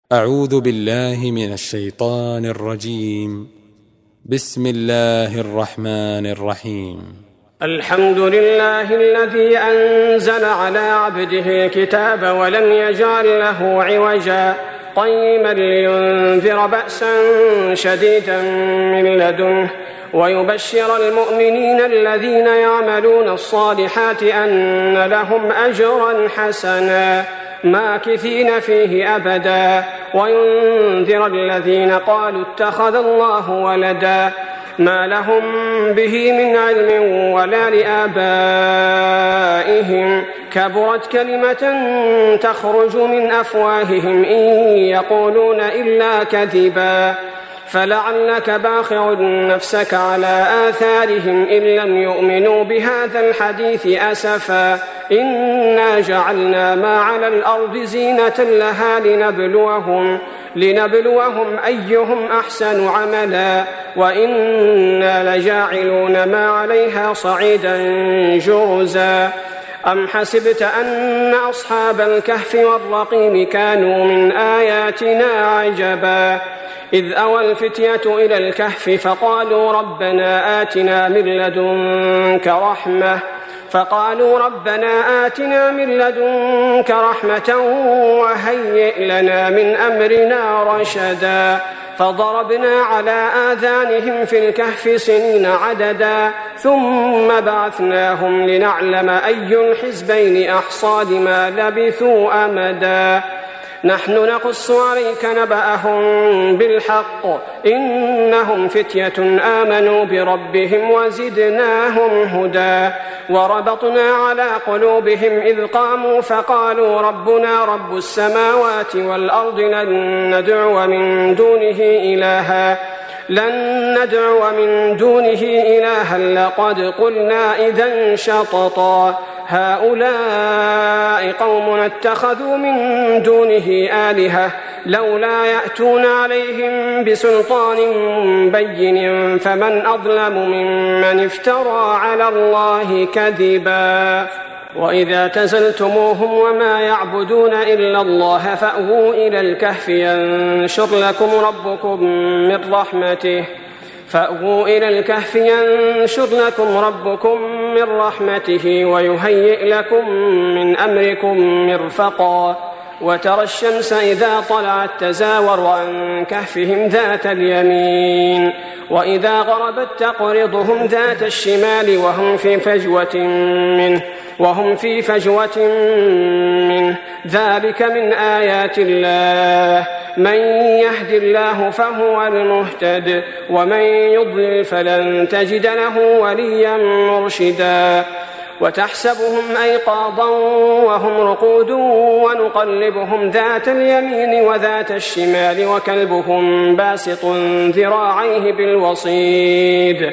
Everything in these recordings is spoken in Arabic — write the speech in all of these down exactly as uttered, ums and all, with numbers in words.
أعوذ بالله من الشيطان الرجيم. بسم الله الرحمن الرحيم. الحمد لله الذي أنزل على عبده الكتاب ولم يجعل له عوجا قيما لينذر بأسا شديدا من لدنه ويبشر المؤمنين الذين يعملون الصالحات أن لهم أجرا حسنا ماكثين فيه أبدا وينذر الذين قالوا اتخذ الله ولدا ما لهم به من علم ولا لآبائهم كبرت كلمة تخرج من أفواههم إن يقولون إلا كذبا فلعلك باخع نفسك على آثارهم إن لم يؤمنوا بهذا الحديث أسفا إنا جعلنا ما على الأرض زينة لها لنبلوهم لنبلوهم أيهم أحسن عملا وإنا لجاعلون ما عليها صعيدا جرزا أم حسبت أن أصحاب الكهف والرقيم كانوا من آياتنا عجبا إذ أوى الفتية إلى الكهف فقالوا ربنا آتنا من لدنك رحمة فقالوا ربنا آتنا من لدنك رحمة وهيئ لنا من أمرنا رشدا فضربنا على آذانهم في الكهف سنين عددا ثم بعثناهم لنعلم أي الحزبين أحصى لما لبثوا أمدا نحن نقص عليك نبأهم بالحق إنهم فتية آمنوا بربهم وزدناهم هدى وربطنا على قلوبهم إذ قاموا فقالوا ربنا رب السماوات والأرض لن ندعو من دونه إلها لن ندعو من دونه إلها لقد قلنا إذا شططا هؤلاء قوم اتخذوا من دونه آلهة لولا يأتون عليهم بسلطان بين فمن أظلم ممن افترى على الله كذبا وإذا اعتزلتموهم وما يعبدون إلا الله فأووا إلى الكهف ينشر لكم ربكم من رحمته فأووا إلى الكهف ينشر لكم ربكم من رحمته ويهيئ لكم من أمركم مرفقا وترى الشمس إذا طلعت تزاور عن كهفهم ذات اليمين وإذا غربت تقرضهم ذات الشمال وهم في فجوة منه وهم في فجوة منه ذلك من آيات الله من يهد الله فهو المهتد ومن يضلل فلن تجد له وليا مرشدا وتحسبهم أيقاظا وهم رقود ونقلبهم ذات اليمين وذات الشمال وكلبهم باسط ذراعيه بالوصيد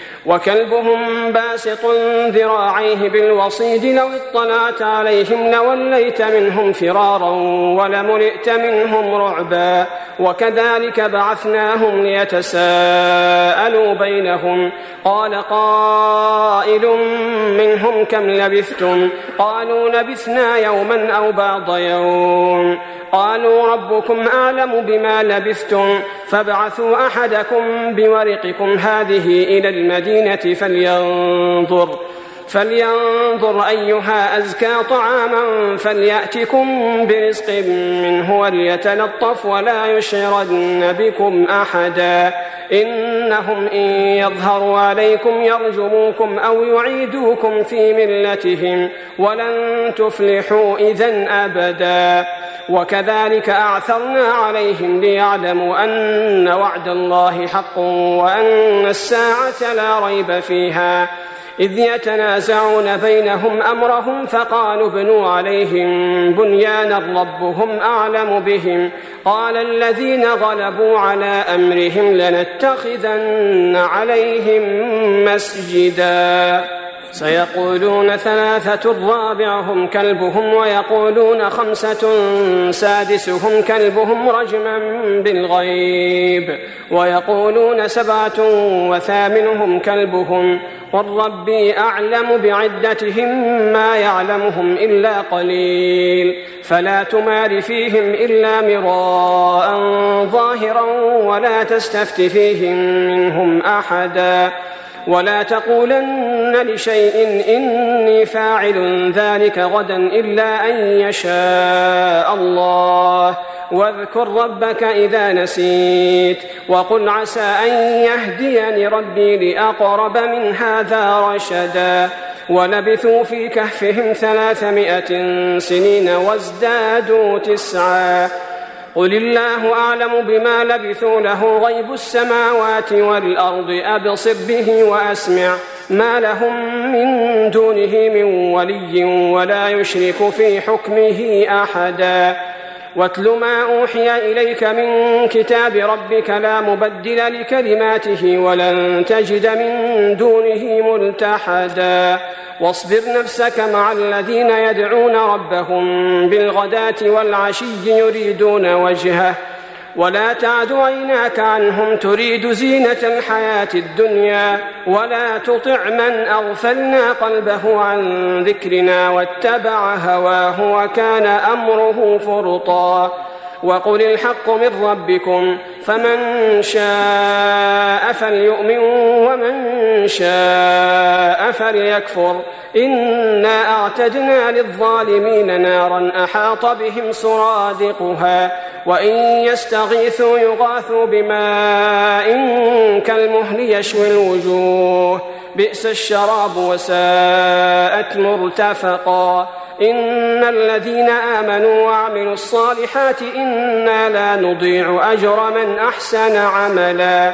وكلبهم باسط ذراعيه بالوصيد لو اطلعت عليهم لوليت منهم فرارا ولملئت منهم رعبا وكذلك بعثناهم ليتساءلوا بينهم قال قائل منهم كم لبثتم قالوا لبثنا يوما أو بعض يوم قالوا ربكم أعلم بما لبثتم فابعثوا أحدكم بورقكم هذه إلى المدينة فلينظر فلينظر أيها أزكى طعاما فليأتكم برزق منه وليتلطف ولا يشعرن بكم أحدا إنهم إن يظهروا عليكم يرجموكم أو يعيدوكم في ملتهم ولن تفلحوا إذن أبدا وكذلك أعثرنا عليهم ليعلموا أن وعد الله حق وأن الساعة لا ريب فيها إذ يتنازعون بينهم أمرهم فقالوا ابنوا عليهم بنيانا ربهم أعلم بهم قال الذين غلبوا على أمرهم لنتخذن عليهم مسجدا. سيقولون ثلاثة رابعهم كلبهم ويقولون خمسة سادسهم كلبهم رجما بالغيب ويقولون سبعة وثامنهم كلبهم قل ربي أعلم بعدتهم ما يعلمهم إلا قليل فلا تمار فيهم إلا مراء ظاهرا ولا تستفت فيهم منهم أحدا ولا تقولن لشيء إني فاعل ذلك غدا إلا أن يشاء الله واذكر ربك إذا نسيت وقل عسى أن يهديني ربي لأقرب من هذا رشدا ولبثوا في كهفهم ثلاثمائة سنين وازدادوا تسعا قل الله أعلم بما لبثوا له غيب السماوات والأرض أبصر به وأسمع ما لهم من دونه من ولي ولا يشرك في حكمه أحدا واتل ما أوحي إليك من كتاب ربك لا مبدل لكلماته ولن تجد من دونه ملتحدا واصبر نفسك مع الذين يدعون ربهم بالغداة والعشي يريدون وجهه ولا تعد عيناك عنهم تريد زينة الحياة الدنيا ولا تطع من أغفلنا قلبه عن ذكرنا واتبع هواه وكان أمره فرطا وقل الحق من ربكم فمن شاء فليؤمن ومن شاء فليكفر إنا أعتدنا للظالمين نارا أحاط بهم سرادقها وإن يستغيثوا يغاثوا بماء كالمهل يشوي الوجوه بئس الشراب وساءت مرتفقا إن الذين آمنوا وعملوا الصالحات إنا لا نضيع أجر من أحسن عملا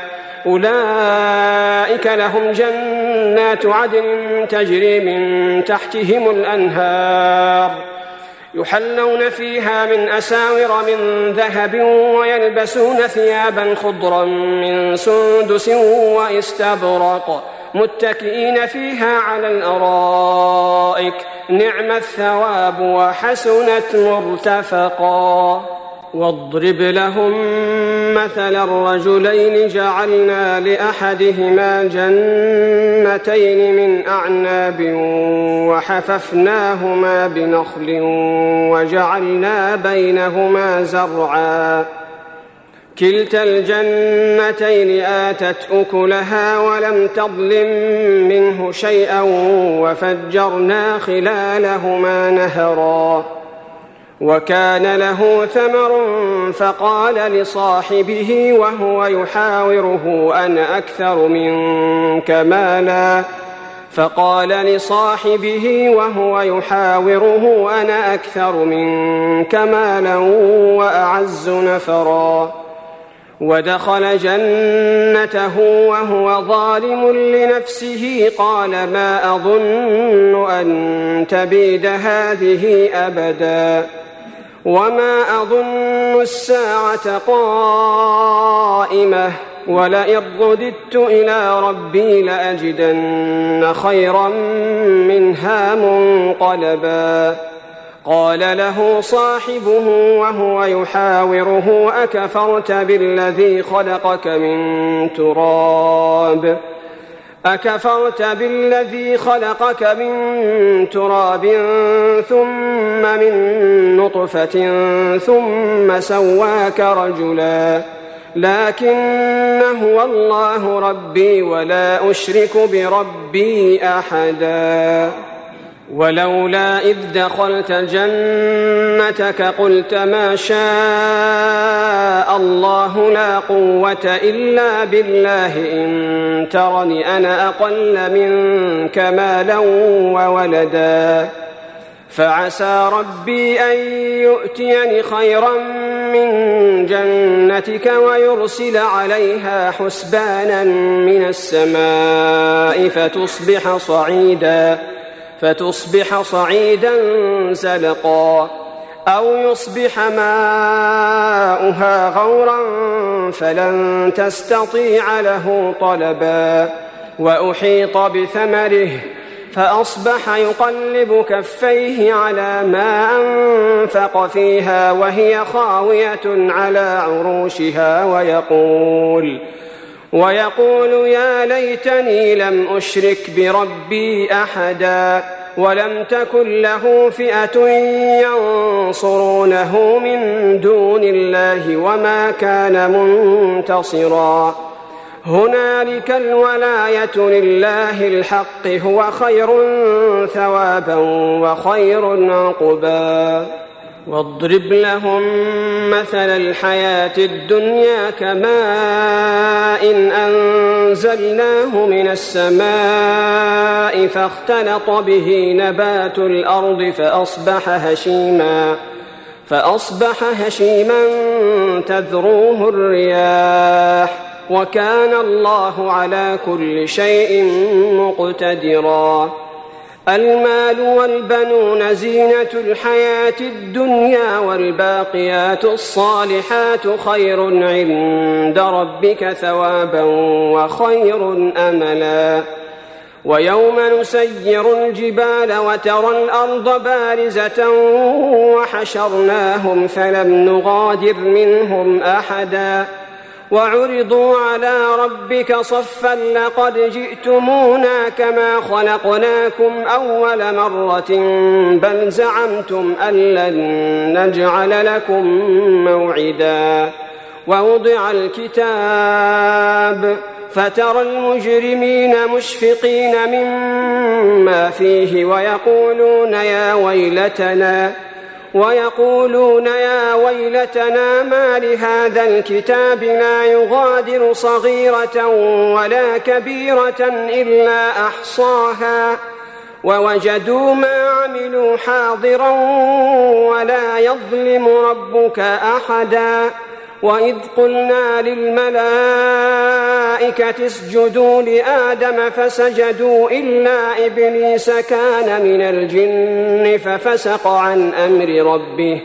أولئك لهم جنات عدن تجري من تحتهم الأنهار يحلون فيها من أساور من ذهب ويلبسون ثيابا خضرا من سندس واستبرق متكئين فيها على الأرائك نعم الثواب وحسنت مرتفقا واضرب لهم مثل الرجلين جعلنا لأحدهما جنتين من أعناب وحففناهما بنخل وجعلنا بينهما زرعا كلتا الجنتين آتت أكلها ولم تظلم منه شيئا وفجرنا خلالهما نهرا وكان له ثمر فقال لصاحبه وهو يحاوره أنا أكثر منك مالا فقال لصاحبه وهو يحاوره أنا أكثر منك مالا وأعز نفرا ودخل جنته وهو ظالم لنفسه قال ما أظن أن تبيد هذه أبدا وما أظن الساعة قائمة ولئن رددت إلى ربي لأجدن خيرا منها منقلبا قال له صاحبه وهو يحاوره أكفرت بالذي خلقك من تراب أكفرت بالذي خلقك من تراب ثم من نطفة ثم سواك رجلا لكن هو الله ربي ولا أشرك بربي أحدا ولولا إذ دخلت جنتك قلت ما شاء الله لا قوة إلا بالله إن ترني أنا أقل منك مالا وولدا فعسى ربي أن يؤتيني خيرا من جنتك ويرسل عليها حسبانا من السماء فتصبح صعيدا فتصبح صعيدا زلقا أو يصبح ماؤها غورا فلن تستطيع له طلبا وأحيط بثمره فأصبح يقلب كفيه على ما أنفق فيها وهي خاوية على عروشها ويقول ويقول يا ليتني لم أشرك بربي أحدا ولم تكن له فئة ينصرونه من دون الله وما كان منتصرا هنالك الولاية لله الحق هو خير ثوابا وخير عقبا واضرب لهم مثل الحياة الدنيا كماء إن أنزلناه من السماء فاختلط به نبات الأرض فأصبح هشيما فأصبح هشيما تذروه الرياح وكان الله على كل شيء مقتدرا المال والبنون زينة الحياة الدنيا والباقيات الصالحات خير عند ربك ثوابا وخير أملا ويوم نسير الجبال وترى الأرض بارزة وحشرناهم فلم نغادر منهم أحدا وعرضوا على ربك صفا لقد جئتمونا كما خلقناكم أول مرة بل زعمتم أن لن نجعل لكم موعدا ووضع الكتاب فترى المجرمين مشفقين مما فيه ويقولون يا ويلتنا ويقولون يا ويلتنا ما لهذا الكتاب لا يغادر صغيرة ولا كبيرة إلا أحصاها ووجدوا ما عملوا حاضرا ولا يظلم ربك أحدا وإذ قلنا للملائكة اسجدوا لآدم فسجدوا إلا إبليس كان من الجن ففسق عن أمر ربه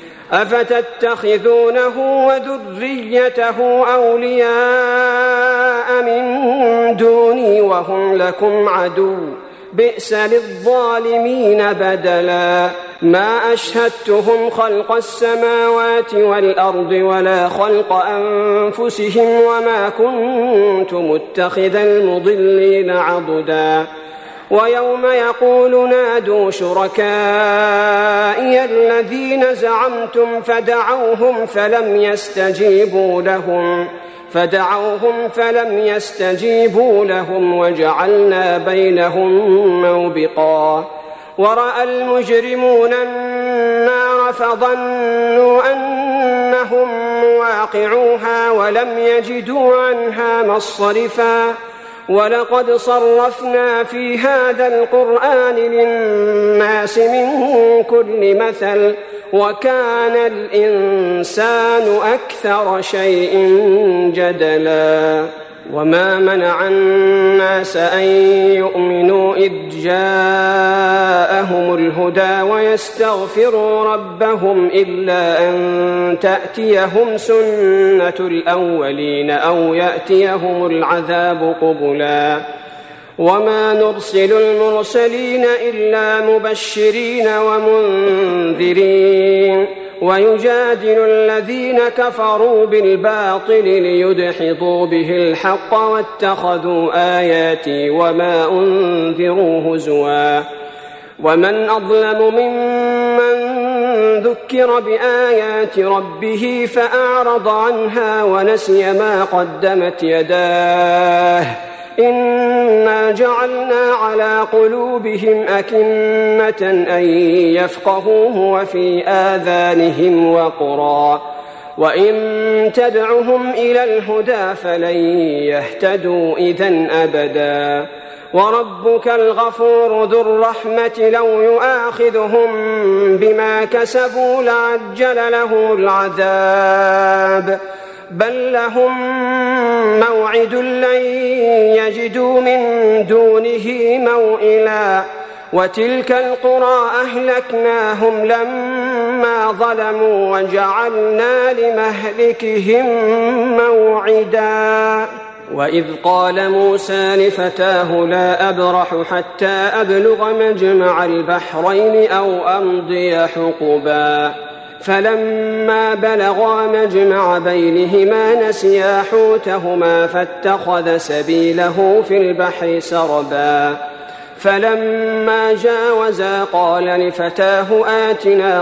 أفتتخذونه وذريته أولياء من دوني وهم لكم عدو بئس للظالمين بدلا ما أشهدتهم خلق السماوات والأرض ولا خلق أنفسهم وما كنت متخذ المضلين عضدا ويوم يقول نادوا شركائي الذين زعمتم فدعوهم فلم يستجيبوا لهم فدعوهم فلم يستجيبوا لهم وجعلنا بينهم موبقا ورأى المجرمون النار فظنوا أنهم مواقعوها ولم يجدوا عنها مصرفا ولقد صرفنا في هذا القرآن للناس من كل مثل وكان الإنسان أكثر شيء جدلا وما منع الناس أن يؤمنوا إذ جاءهم الهدى ويستغفروا ربهم إلا أن تأتيهم سنة الأولين أو يأتيهم العذاب قبلا وما نرسل المرسلين إلا مبشرين ومنذرين ويجادل الذين كفروا بالباطل ليدحضوا به الحق واتخذوا آياتي وما أنذروا هزوا ومن أظلم ممن ذكر بآيات ربه فأعرض عنها ونسي ما قدمت يداه إنا جعلنا على قلوبهم أكنة أن يفقهوه وفي آذانهم وقرا وإن تدعهم إلى الهدى فلن يهتدوا إذن أبدا وربك الغفور ذو الرحمة لو يؤاخذهم بما كسبوا لعجل لهم العذاب بل لهم موعد لن يجدوا من دونه موئلا وتلك القرى أهلكناهم لما ظلموا وجعلنا لمهلكهم موعدا وإذ قال موسى لفتاه لا أبرح حتى أبلغ مجمع البحرين أو أمضي حقبا فلما بلغا مجمع بينهما نسيا حوتهما فاتخذ سبيله في البحر سربا فلما جاوزا قال لفتاه آتنا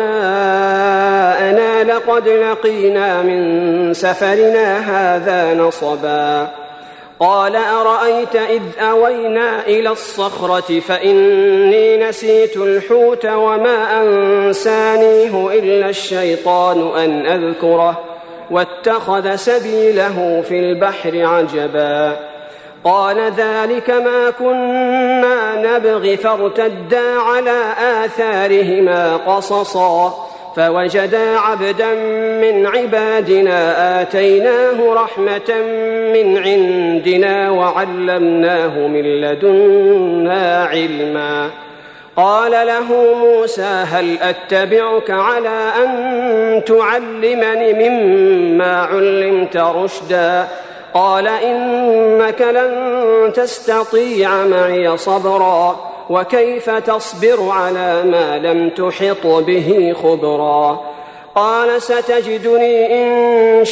غداءنا لقد لقينا من سفرنا هذا نصبا قال أرأيت إذ أوينا إلى الصخرة فإني نسيت الحوت وما أنسانيه إلا الشيطان أن أذكره واتخذ سبيله في البحر عجبا قال ذلك ما كنا نبغي فارتدا على آثارهما قصصا فوجدا عبدا من عبادنا آتيناه رحمة من عندنا وعلمناه من لدنا علما قال له موسى هل أتبعك على أن تعلمني مما علمت رشدا قال إنك لن تستطيع معي صبرا وكيف تصبر على ما لم تحط به خبرا قال ستجدني إن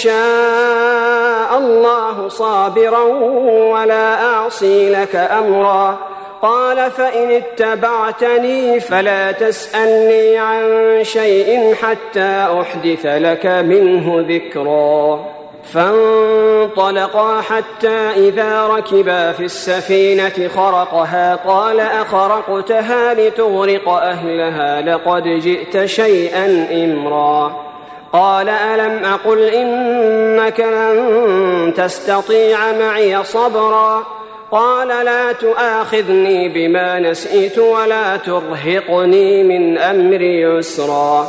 شاء الله صابرا ولا أعصي لك أمرا قال فإن اتبعتني فلا تسألني عن شيء حتى أحدث لك منه ذكرا فانطلقا حتى إذا ركبا في السفينة خرقها قال أخرقتها لتغرق أهلها لقد جئت شيئا إمرا قال ألم أقل إنك لن تستطيع معي صبرا قال لا تؤاخذني بما نسيت ولا ترهقني من أمري يسرا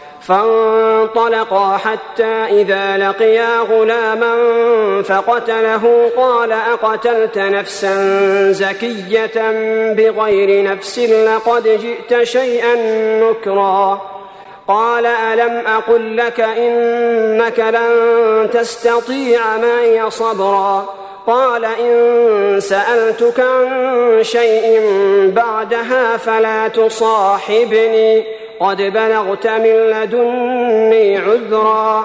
فانطلقا حتى إذا لقيا غلاما فقتله قال أقتلت نفسا زكية بغير نفس لقد جئت شيئا نكرا قال ألم أقل لك إنك لن تستطيع معي صبرا قال إن سألتك عن شيء بعدها فلا تصاحبني قد بلغت من لدني عذرا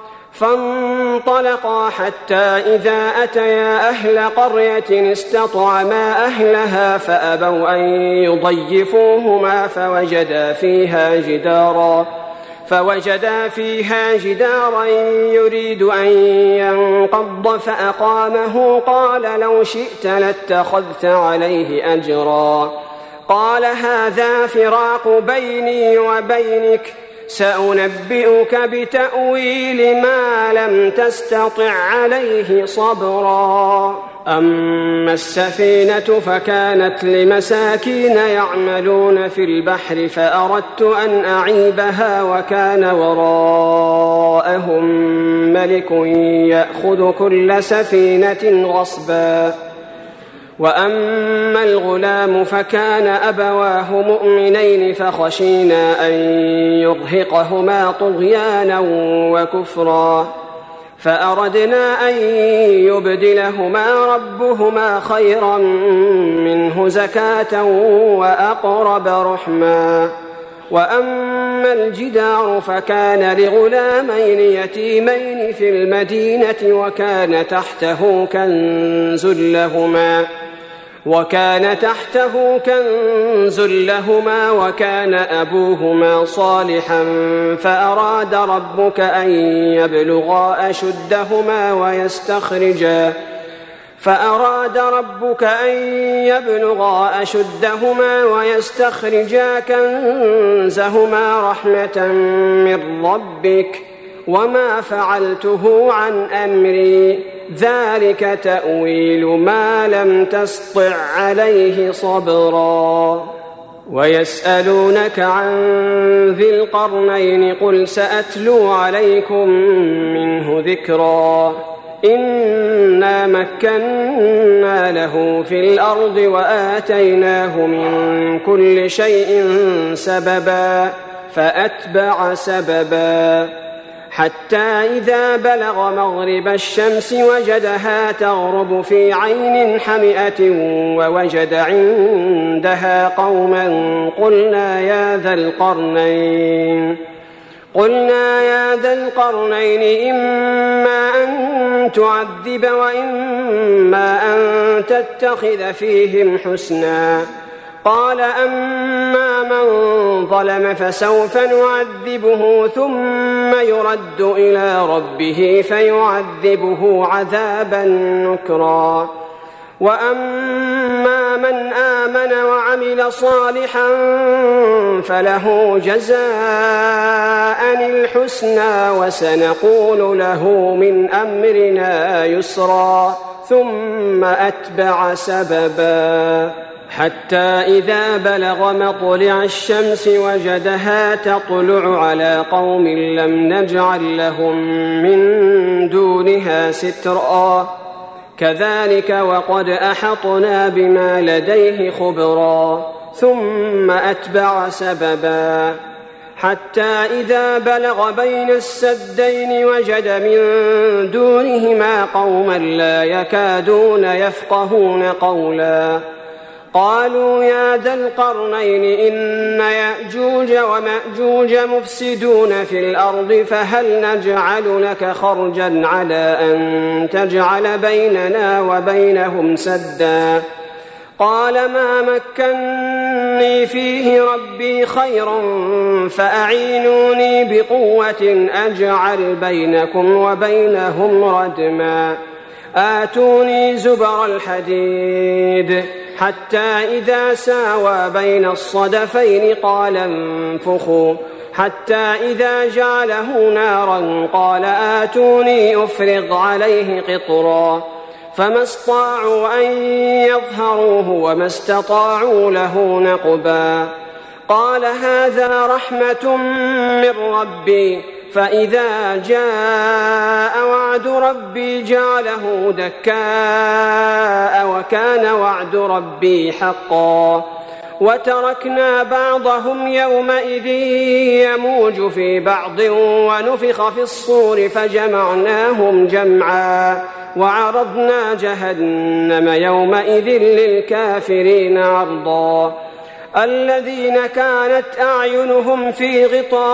فانطلقا حتى إذا أتيا أهل قرية استطعما أهلها فأبوا أن يضيفوهما فوجدا فيها جدارا فوجدا فيها جدارا يريد أن ينقض فأقامه قال لو شئت لاتخذت عليه أجرا قال هذا فراق بيني وبينك سأنبئك بتأويل ما لم تستطع عليه صبرا أما السفينة فكانت لمساكين يعملون في البحر فأردت أن أعيبها وكان وراءهم ملك يأخذ كل سفينة غصبا وأما الغلام فكان أبواه مؤمنين فخشينا أن يرهقهما طغيانا وكفرا فأردنا أن يبدلهما ربهما خيرا منه زكاة وأقرب رحما وأما الجدار فكان لغلامين يتيمين في المدينة وكان تحته كنز لهما وكان تحته كنز لهما وكان أبوهما صالحا فأراد ربك أن يبلغا أشدهما ويستخرجا فأراد ربك أن يبلغا أشدهما ويستخرجا كنزهما رحمة من ربك وما فعلته عن أمري ذلك تأويل ما لم تسطع عليه صبرا ويسألونك عن ذي القرنين قل سأتلو عليكم منه ذكرا إنا مكنا له في الأرض وآتيناه من كل شيء سببا فأتبع سببا حتى إذا بلغ مغرب الشمس وجدها تغرب في عين حمئة ووجد عندها قوما قلنا يا ذا القرنين قلنا يا ذا القرنين إما أن تعذب وإما أن تتخذ فيهم حسنا قال أما من ظلم فسوف نعذبه ثم يرد إلى ربه فيعذبه عذابا نكرا وأما من آمن وعمل صالحا فله جزاء الحسنى وسنقول له من أمرنا يسرا ثم أتبع سببا حتى إذا بلغ مطلع الشمس وجدها تطلع على قوم لم نجعل لهم من دونها سترا كذلك وقد أحطنا بما لديه خبرا ثم أتبع سببا حتى إذا بلغ بين السدين وجد من دونهما قوما لا يكادون يفقهون قولا قالوا يا ذا القرنين إن يأجوج ومأجوج مفسدون في الأرض فهل نجعل لك خرجا على أن تجعل بيننا وبينهم سدا قال ما مكني فيه ربي خير فأعينوني بقوة أجعل بينكم وبينهم ردما آتوني زبر الحديد حتى إذا ساوى بين الصدفين قال انفخوا حتى إذا جعله نارا قال آتوني أفرغ عليه قطرا فما استطاعوا أن يظهروه وما استطاعوا له نقبا قال هذا رحمة من ربي فإذا جاء وعد ربي جعله دكاء وكان وعد ربي حقا وتركنا بعضهم يومئذ يموج في بعض ونفخ في الصور فجمعناهم جمعا وعرضنا جهنم يومئذ للكافرين عرضا الذين كانت أعينهم في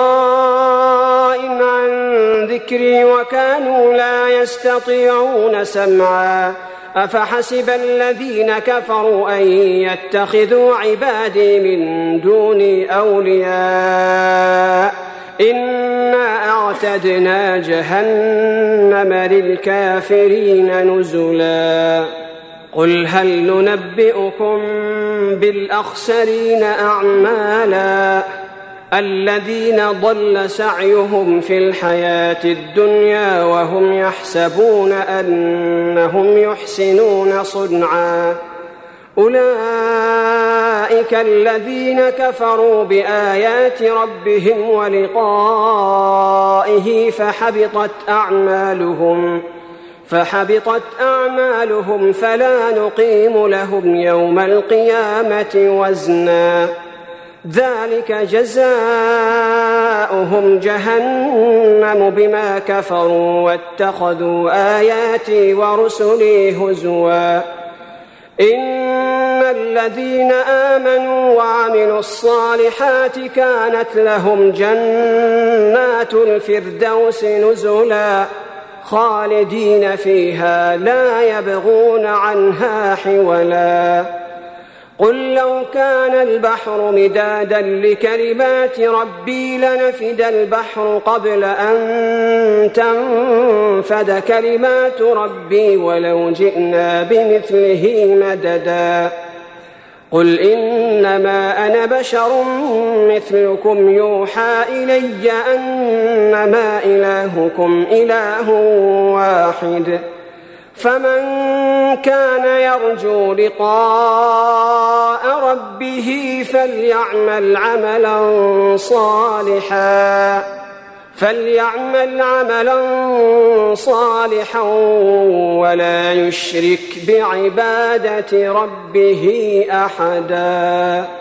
غطاء عن ذكري وكانوا لا يستطيعون سمعا أفحسب الذين كفروا أن يتخذوا عبادي من دوني أولياء إنا أعتدنا جهنم للكافرين نزلا قل هل ننبئكم بالأخسرين أعمالا الذين ضل سعيهم في الحياة الدنيا وهم يحسبون أنهم يحسنون صنعا أولئك الذين كفروا بآيات ربهم ولقائه فحبطت أعمالهم فحبطت أعمالهم فلا نقيم لهم يوم القيامة وزنا ذلك جزاؤهم جهنم بما كفروا واتخذوا آياتي ورسلي هزوا إن الذين آمنوا وعملوا الصالحات كانت لهم جنات الفردوس نزلا خالدين فيها لا يبغون عنها حولا قل لو كان البحر مدادا لكلمات ربي لنفد البحر قبل أن تنفد كلمات ربي ولو جئنا بمثله مددا قل إنما أنا بشر مثلكم يوحى إلي أنما إلهكم إله واحد فمن كان يرجو لقاء ربه فليعمل عملا صالحا فليعمل عملا صالحا ولا يشرك بعبادة ربه أحدا.